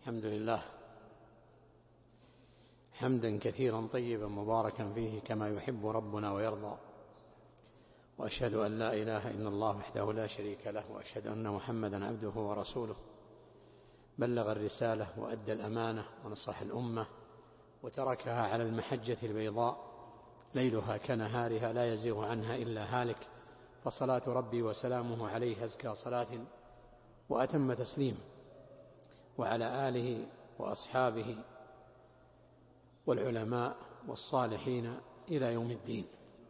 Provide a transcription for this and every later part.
الحمد لله حمدا كثيرا طيبا مباركا فيه كما يحب ربنا ويرضى، وأشهد أن لا إله إلا الله وحده لا شريك له، وأشهد أن محمدا عبده ورسوله، بلغ الرسالة وأدى الأمانة ونصح الأمة وتركها على المحجة البيضاء ليلها كنهارها لا يزيغ عنها إلا هالك، فصلاة ربي وسلامه عليه أزكى صلاة وأتم تسليم، وعلى آله وأصحابه والعلماء والصالحين إلى يوم الدين.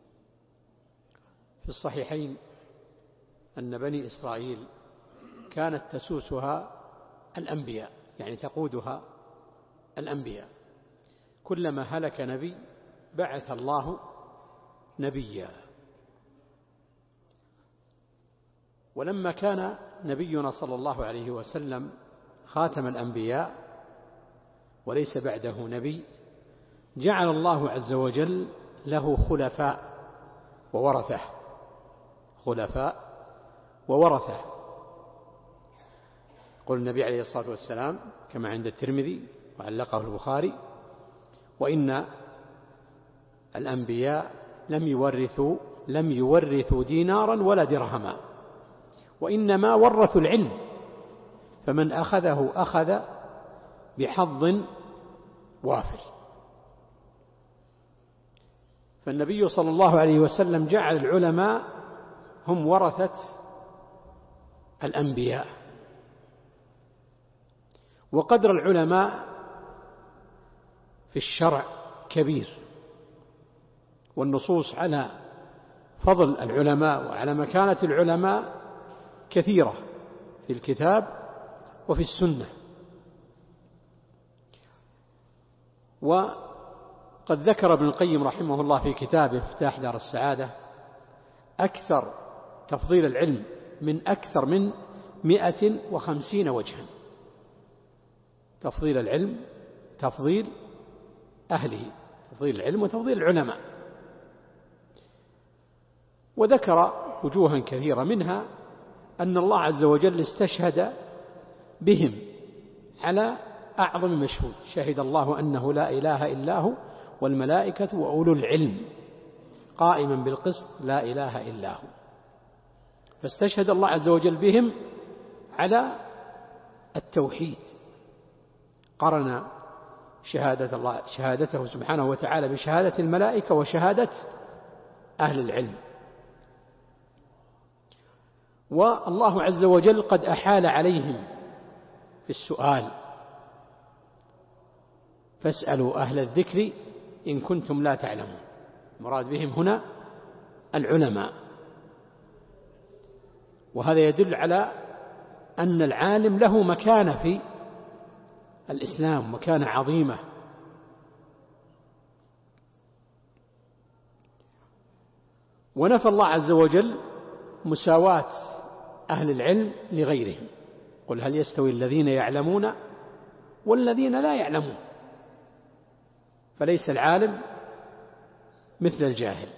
في الصحيحين أن بني إسرائيل كانت تسوسها الأنبياء، يعني تقودها الأنبياء، كلما هلك نبي بعث الله نبيا. ولما كان نبينا صلى الله عليه وسلم خاتم الأنبياء وليس بعده نبي، جعل الله عز وجل له خلفاء وورثة، خلفاء وورثة. قال النبي عليه الصلاة والسلام كما عند الترمذي وعلقه البخاري: وإن الأنبياء لم يورثوا دينارا ولا درهما، وإنما ورثوا العلم، فمن أخذه أخذ بحظ وافر. فالنبي صلى الله عليه وسلم جعل العلماء هم ورثة الأنبياء، وقدر العلماء في الشرع كبير، والنصوص على فضل العلماء وعلى مكانة العلماء كثيرة في الكتاب وفي السنة. وقد ذكر ابن القيم رحمه الله في كتابه مفتاح دار السعادة أكثر تفضيل العلم من أكثر من 150 وجها. تفضيل العلم، تفضيل أهله، تفضيل العلم وتفضيل العلماء. وذكر وجوها كثيرة، منها أن الله عز وجل استشهد بهم على أعظم مشهود: شهد الله أنه لا إله إلا هو والملائكة وأولو العلم قائما بالقسط لا إله إلا هو. فاستشهد الله عز وجل بهم على التوحيد، قرن شهادته سبحانه وتعالى بشهادة الملائكة وشهادة أهل العلم. والله عز وجل قد أحال عليهم في السؤال: فاسألوا أهل الذكر إن كنتم لا تعلمون. المراد بهم هنا العلماء. وهذا يدل على أن العالم له مكانة في الإسلام، مكانة عظيمة. ونفى الله عز وجل مساواة أهل العلم لغيرهم: قل هل يستوي الذين يعلمون والذين لا يعلمون. فليس العالم مثل الجاهل.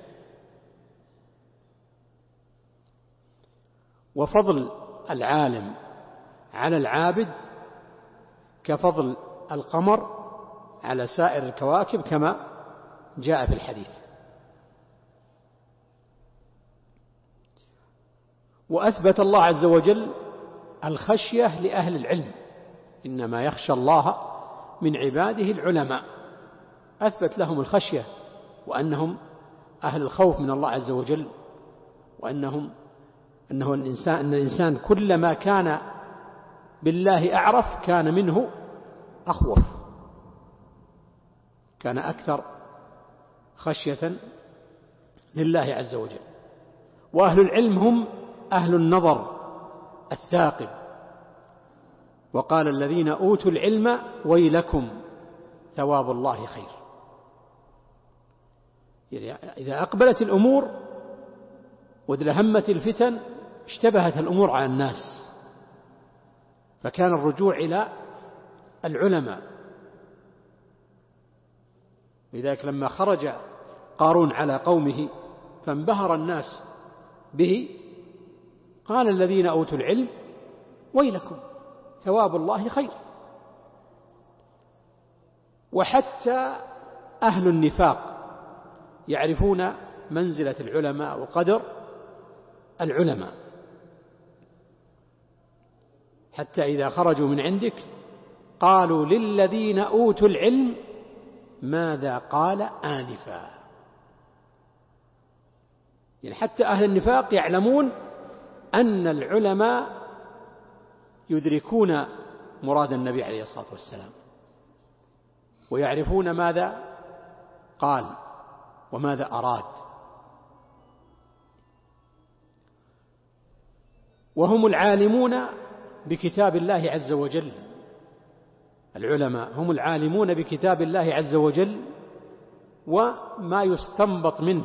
وفضل العالم على العابد كفضل القمر على سائر الكواكب كما جاء في الحديث. وأثبت الله عز وجل الخشية لأهل العلم: إنما يخشى الله من عباده العلماء. أثبت لهم الخشية، وأنهم أهل الخوف من الله عز وجل، وأن الإنسان كلما كان بالله أعرف كان منه أخوف، كان أكثر خشية لله عز وجل. وأهل العلم هم أهل النظر الثاقب. وقال الذين أوتوا العلم ويلكم ثواب الله خير. إذا أقبلت الأمور وازدهمت الفتن اشتبهت الأمور على الناس، فكان الرجوع إلى العلماء. لذلك لما خرج قارون على قومه فانبهر الناس به قال الذين أوتوا العلم ويلكم ثواب الله خير. وحتى أهل النفاق يعرفون منزلة العلماء وقدر العلماء، حتى إذا خرجوا من عندك قالوا للذين أوتوا العلم ماذا قال آنفا. يعني حتى أهل النفاق يعلمون أن العلماء يدركون مراد النبي عليه الصلاة والسلام، ويعرفون ماذا قال وماذا أراد. وهم العالمون بكتاب الله عز وجل، العلماء هم العالمون بكتاب الله عز وجل وما يستنبط منه.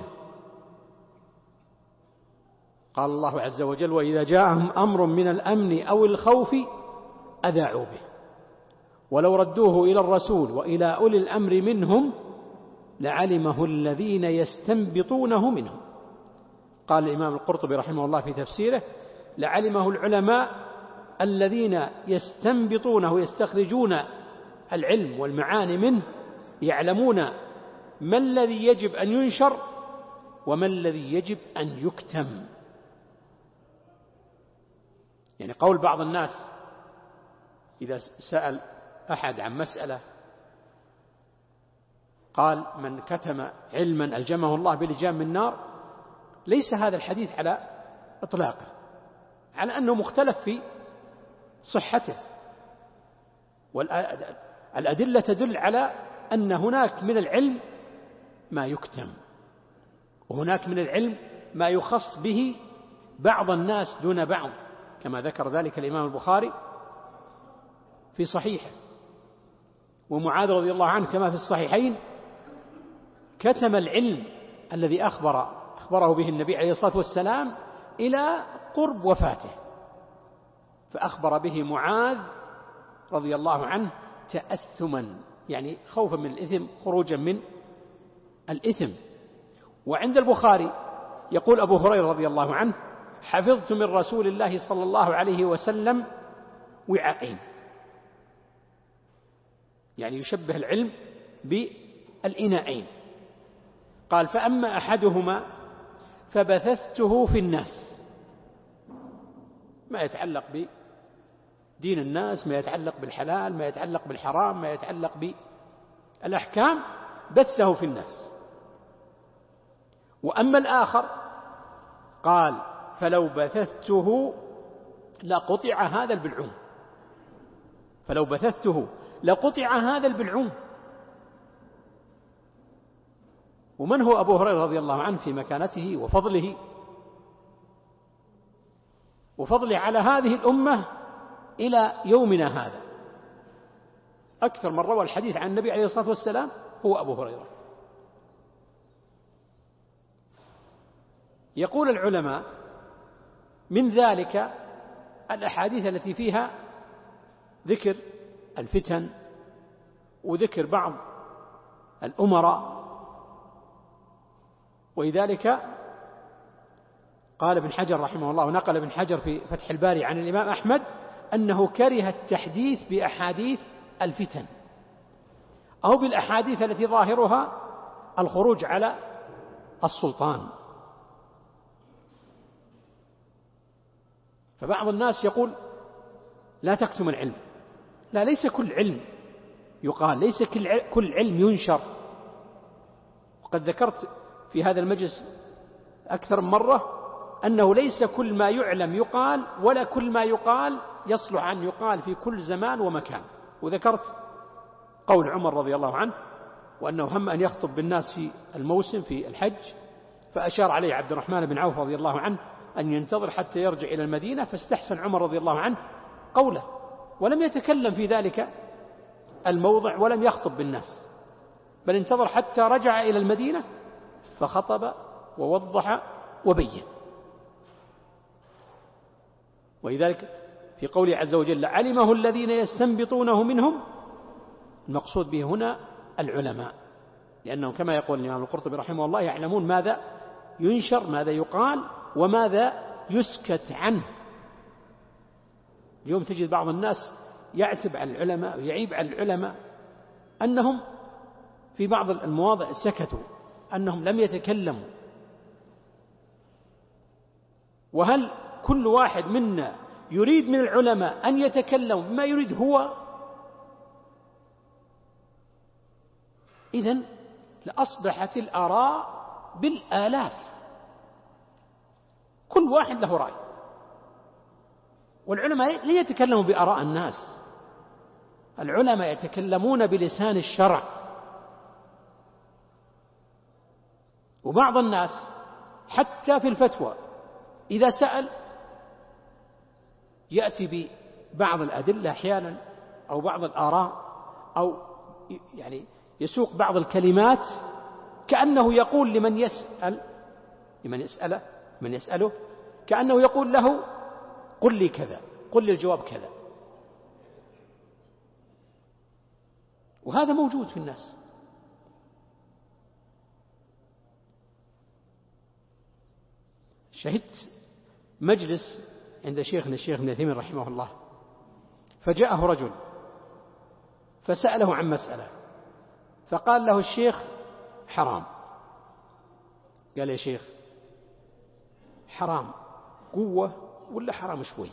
قال الله عز وجل: وإذا جاءهم أمر من الأمن أو الخوف أذاعوا به ولو ردوه إلى الرسول وإلى أولي الأمر منهم لعلمه الذين يستنبطونه منهم. قال الإمام القرطبي رحمه الله في تفسيره: لعلمه العلماء الذين يستنبطونه ويستخرجون العلم والمعاني منه، يعلمون ما الذي يجب أن ينشر وما الذي يجب أن يكتم. يعني قول بعض الناس إذا سأل أحد عن مسألة قال: من كتم علما ألجمه الله بلجام من نار، ليس هذا الحديث على إطلاقه، على أنه مختلف في صحته، والأدلة تدل على أن هناك من العلم ما يكتم، وهناك من العلم ما يخص به بعض الناس دون بعض، كما ذكر ذلك الإمام البخاري في صحيحه. ومعاذ رضي الله عنه كما في الصحيحين كتم العلم الذي أخبره به النبي عليه الصلاة والسلام إلى قرب وفاته، فأخبر به معاذ رضي الله عنه تأثما، يعني خوفا من الإثم، خروجا من الإثم. وعند البخاري يقول أبو هريرة رضي الله عنه: حفظت من رسول الله صلى الله عليه وسلم وعاءين، يعني يشبه العلم بالإناءين. قال: فأما أحدهما فبثثته في الناس، ما يتعلق بدين الناس، ما يتعلق بالحلال، ما يتعلق بالحرام، ما يتعلق بالأحكام، بثه في الناس. وأما الآخر قال: فلو بثثته لقطع هذا البلعوم، فلو بثثته لقطع هذا البلعوم. ومن هو أبو هريرة رضي الله عنه في مكانته وفضله على هذه الأمة إلى يومنا هذا؟ أكثر من روى الحديث عن النبي عليه الصلاة والسلام هو أبو هريرة. يقول العلماء: من ذلك الأحاديث التي فيها ذكر الفتن وذكر بعض الأمراء. ولذلك قال ابن حجر رحمه الله، ونقل ابن حجر في فتح الباري عن الإمام أحمد أنه كره التحديث بأحاديث الفتن أو بالأحاديث التي ظاهرها الخروج على السلطان. فبعض الناس يقول: لا تكتم العلم. لا، ليس كل علم يقال، ليس كل علم ينشر. وقد ذكرت في هذا المجلس أكثر من مرة أنه ليس كل ما يعلم يقال، ولا كل ما يقال يصلح أن يقال في كل زمان ومكان. وذكرت قول عمر رضي الله عنه، وأنه هم أن يخطب بالناس في الموسم في الحج، فأشار عليه عبد الرحمن بن عوف رضي الله عنه أن ينتظر حتى يرجع إلى المدينة، فاستحسن عمر رضي الله عنه قوله، ولم يتكلم في ذلك الموضع ولم يخطب بالناس، بل انتظر حتى رجع إلى المدينة فخطب ووضح وبين. ولذلك في قوله عز وجل: علمه الذين يستنبطونه منهم، المقصود به هنا العلماء، لأنهم كما يقول الإمام القرطبي رحمه الله يعلمون ماذا ينشر، ماذا يقال، وماذا يسكت عنه. اليوم تجد بعض الناس يعتب على العلماء ويعيب على العلماء أنهم في بعض المواضع سكتوا أنهم لم يتكلموا. وهل كل واحد منا يريد من العلماء أن يتكلموا بما يريد هو؟ إذن لأصبحت الآراء بالآلاف، كل واحد له رأي، والعلماء لا يتكلموا بآراء الناس، العلماء يتكلمون بلسان الشرع. وبعض الناس حتى في الفتوى إذا سأل يأتي ببعض الأدلة أحيانا أو بعض الآراء، أو يعني يسوق بعض الكلمات كأنه يقول لمن يسأله كأنه يقول له قل لي كذا، قل لي الجواب كذا. وهذا موجود في الناس. شهدت مجلس عند شيخنا الشيخ ابن عثيمين رحمه الله، فجاءه رجل فسأله عن مسألة، فقال له الشيخ حرام. قال يا شيخ حرام قوة ولا حرام شوي؟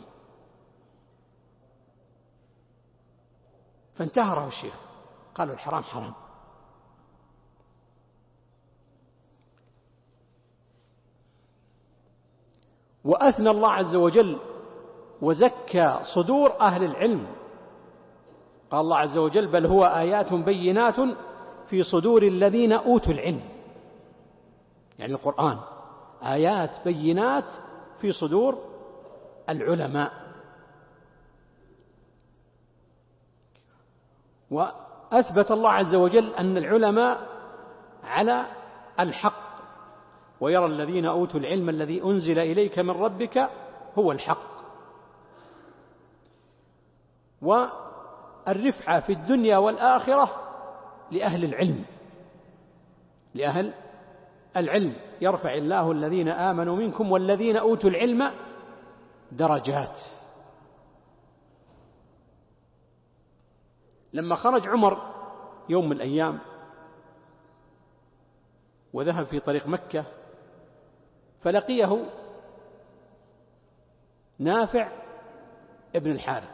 فانتهره الشيخ، قالوا الحرام حرام. وأثنى الله عز وجل وزكى صدور أهل العلم، قال الله عز وجل بل هو آيات بينات في صدور الذين أوتوا العلم، يعني القرآن آيات بينات في صدور العلماء. وأثبت الله عز وجل أن العلماء على الحق، ويرى الذين أوتوا العلم الذي أنزل إليك من ربك هو الحق. والرفعة في الدنيا والآخرة لأهل العلم، لأهل العلم يرفع الله الذين آمنوا منكم والذين أوتوا العلم درجات. لما خرج عمر يوم من الأيام وذهب في طريق مكة، فلقيه نافع ابن الحارث،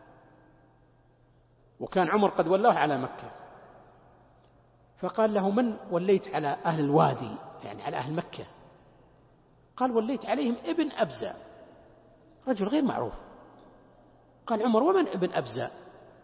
وكان عمر قد ولاه على مكة، فقال له من وليت على أهل الوادي، يعني على أهل مكة؟ قال وليت عليهم ابن أبزة، رجل غير معروف. قال عمر ومن ابن أبزة؟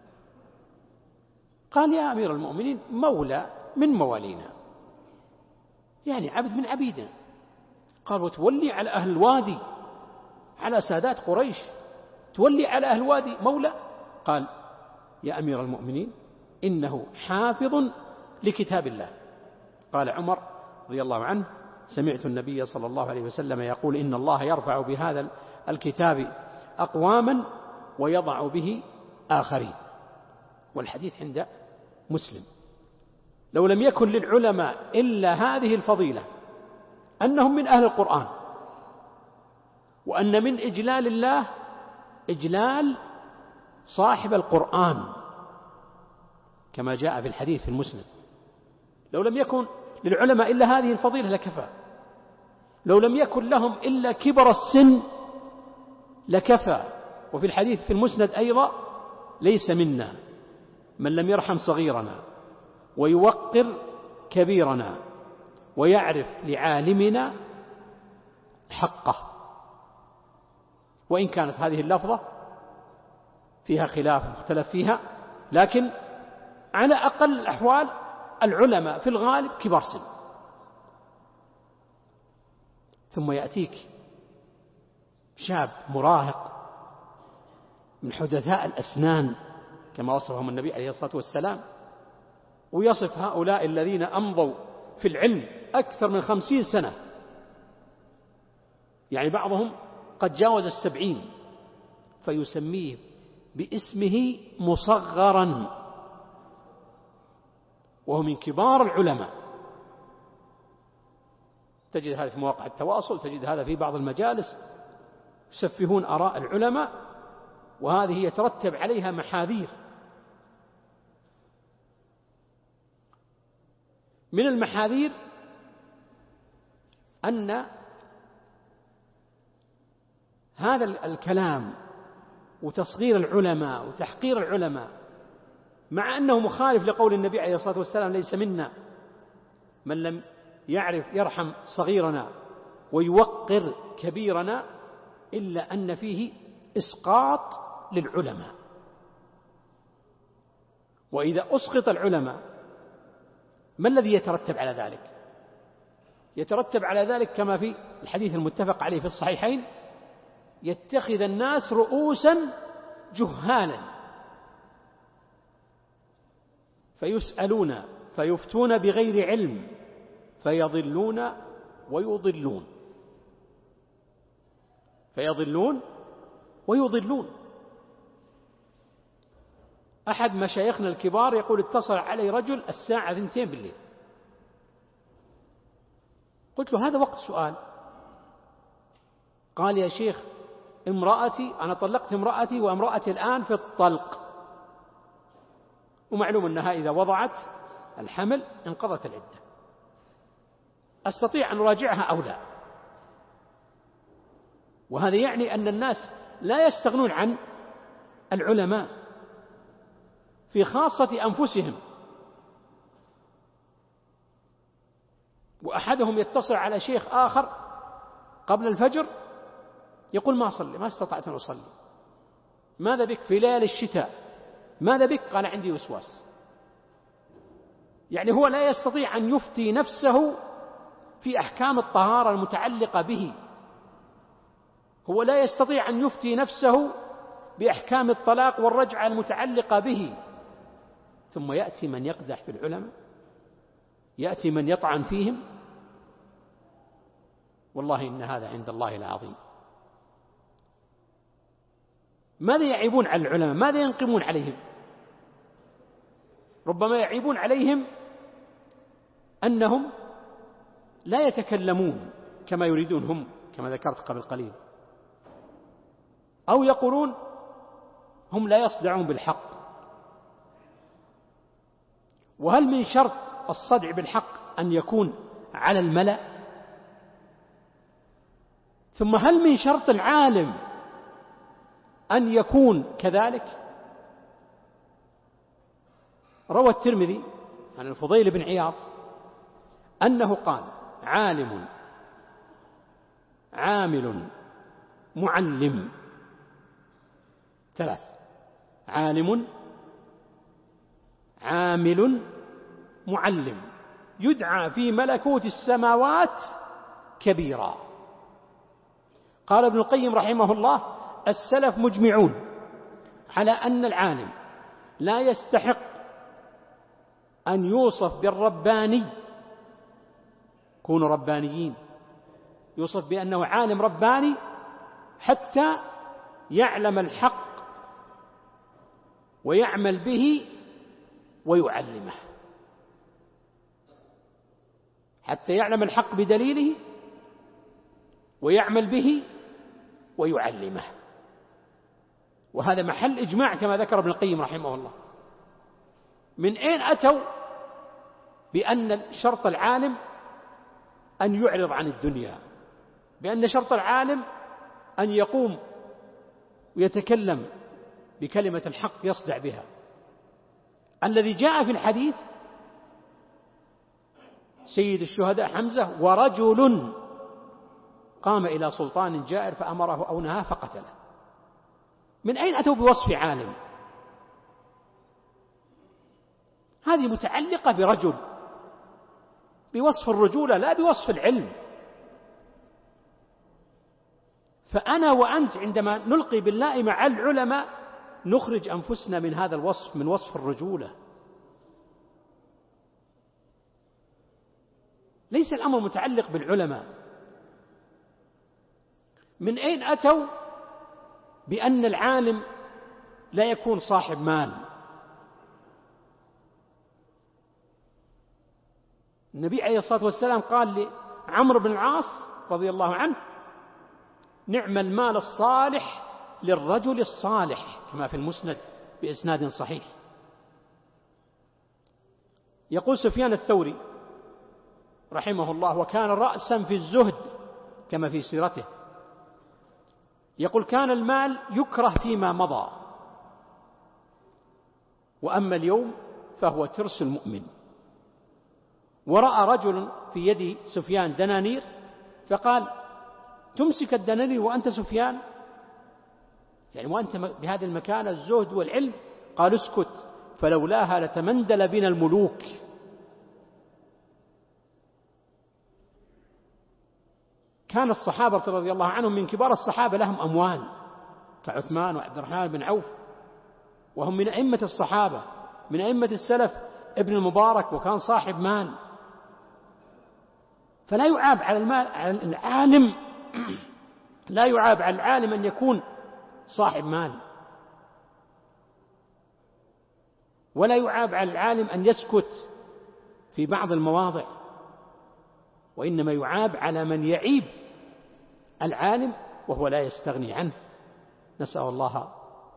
قال يا أمير المؤمنين مولى من موالينا، يعني عبد من عبيدنا. قال وتولي على أهل الوادي، على سادات قريش، تولي على أهل الوادي مولى؟ قال يا أمير المؤمنين إنه حافظ لكتاب الله. قال عمر رضي الله عنه سمعت النبي صلى الله عليه وسلم يقول إن الله يرفع بهذا الكتاب أقواما ويضع به آخرين. والحديث عند مسلم. لو لم يكن للعلماء إلا هذه الفضيلة أنهم من أهل القرآن، وأن من إجلال الله إجلال صاحب القرآن كما جاء في الحديث في المسند، لو لم يكن للعلماء إلا هذه الفضيلة لكفى، لو لم يكن لهم إلا كبر السن لكفى. وفي الحديث في المسند أيضا ليس منا من لم يرحم صغيرنا ويوقر كبيرنا ويعرف لعالمنا حقه. وإن كانت هذه اللفظة فيها خلاف مختلف فيها، لكن على أقل الأحوال العلماء في الغالب كبار سن. ثم يأتيك شاب مراهق من حدثاء الأسنان كما وصفهم النبي عليه الصلاة والسلام، ويصف هؤلاء الذين أمضوا في العلم أكثر من 50 سنة، يعني بعضهم قد جاوز 70، فيسميه باسمه مصغرا وهو من كبار العلماء. تجد هذا في مواقع التواصل، تجد هذا في بعض المجالس، يسفهون آراء العلماء، وهذه يترتب عليها محاذير. من المحاذير أن هذا الكلام وتصغير العلماء وتحقير العلماء، مع أنه مخالف لقول النبي عليه الصلاة والسلام: ليس منا من لم يرحم صغيرنا ويوقر كبيرنا، إلا أن فيه إسقاط للعلماء. وإذا أسقط العلماء ما الذي يترتب على ذلك؟ يترتب على ذلك كما في الحديث المتفق عليه في الصحيحين: يتخذ الناس رؤوسا جهالا فيسألون فيفتون بغير علم فيضلون ويضلون، فيضلون ويضلون. أحد مشايخنا الكبار يقول: اتصل علي رجل الساعة 2 بالليل. قلت له: هذا وقت سؤال. قال: يا شيخ، أنا طلقت امرأتي وامرأتي الآن في الطلق، ومعلوم أنها إذا وضعت الحمل انقضت العدة، أستطيع أن أراجعها أو لا؟ وهذا يعني أن الناس لا يستغنون عن العلماء في خاصة أنفسهم. وأحدهم يتصل على شيخ آخر قبل الفجر يقول: ما استطعت أن أصلي. ماذا بك في ليالي الشتاء؟ ماذا بك؟ قال: عندي وسواس. يعني هو لا يستطيع أن يفتي نفسه في أحكام الطهارة المتعلقة به، هو لا يستطيع أن يفتي نفسه بأحكام الطلاق والرجعة المتعلقة به. ثم يأتي من يقدح في العلماء، يأتي من يطعن فيهم. والله إن هذا عند الله العظيم. ماذا يعيبون على العلماء؟ ماذا ينقمون عليهم؟ ربما يعيبون عليهم أنهم لا يتكلمون كما يريدون هم، كما ذكرت قبل قليل، أو يقولون هم لا يصدعون بالحق. وهل من شرط الصدع بالحق أن يكون على الملأ؟ ثم هل من شرط العالم أن يكون كذلك؟ روى الترمذي عن الفضيل بن عياض أنه قال: عالم عامل معلم، 3: عالم عامل معلم يدعى في ملكوت السماوات كبيرا. قال ابن القيم رحمه الله: السلف مجمعون على أن العالم لا يستحق أن يوصف بالرباني، كونوا ربانيين، يوصف بأنه عالم رباني حتى يعلم الحق ويعمل به ويعلمه، حتى يعلم الحق بدليله ويعمل به ويعلمه. وهذا محل إجماع كما ذكر ابن القيم رحمه الله. من أين أتوا بأن شرط العالم أن يعرض عن الدنيا، بأن شرط العالم أن يقوم ويتكلم بكلمة الحق يصدع بها؟ الذي جاء في الحديث: سيد الشهداء حمزة ورجل قام إلى سلطان جائر فأمره أو نهاه فقتله. من أين أتوا بوصف عالم؟ هذه متعلقة برجل، بوصف الرجولة لا بوصف العلم. فأنا وأنت عندما نلقي باللائمة على العلماء نخرج أنفسنا من هذا الوصف، من وصف الرجولة. ليس الأمر متعلق بالعلماء. من أين أتوا بأن العالم لا يكون صاحب مال؟ النبي عليه الصلاة والسلام قال لعمرو بن العاص رضي الله عنه: نعم المال الصالح للرجل الصالح، كما في المسند بإسناد صحيح. يقول سفيان الثوري رحمه الله، وكان رأسا في الزهد كما في سيرته، يقول: كان المال يكره فيما مضى، وأما اليوم فهو ترس المؤمن. ورأى رجل في يد سفيان دنانير فقال: تمسك الدنانير وأنت سفيان؟ يعني وأنت بهذا المكان الزهد والعلم؟ قال: اسكت، فلولاها لتمندل بنا الملوك. كان الصحابة رضي الله عنهم من كبار الصحابة لهم أموال كعثمان وعبد الرحمن بن عوف، وهم من أئمة الصحابة، من أئمة السلف، ابن المبارك، وكان صاحب مال. فلا يعاب على المال على العالم لا يعاب على العالم أن يكون صاحب مال، ولا يعاب على العالم أن يسكت في بعض المواضع، وإنما يعاب على من يعيب العالم وهو لا يستغني عنه. نسأل الله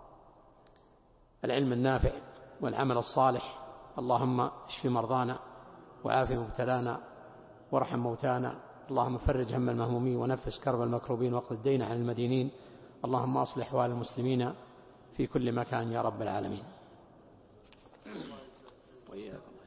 العلم النافع والعمل الصالح. اللهم اشف مرضانا وعاف مبتلانا وارحم موتانا. اللهم فرج هم المهمومين ونفس كرب المكروبين واقض الدين عن المدينين. اللهم أصلح أحوال المسلمين في كل مكان يا رب العالمين. وإياكم.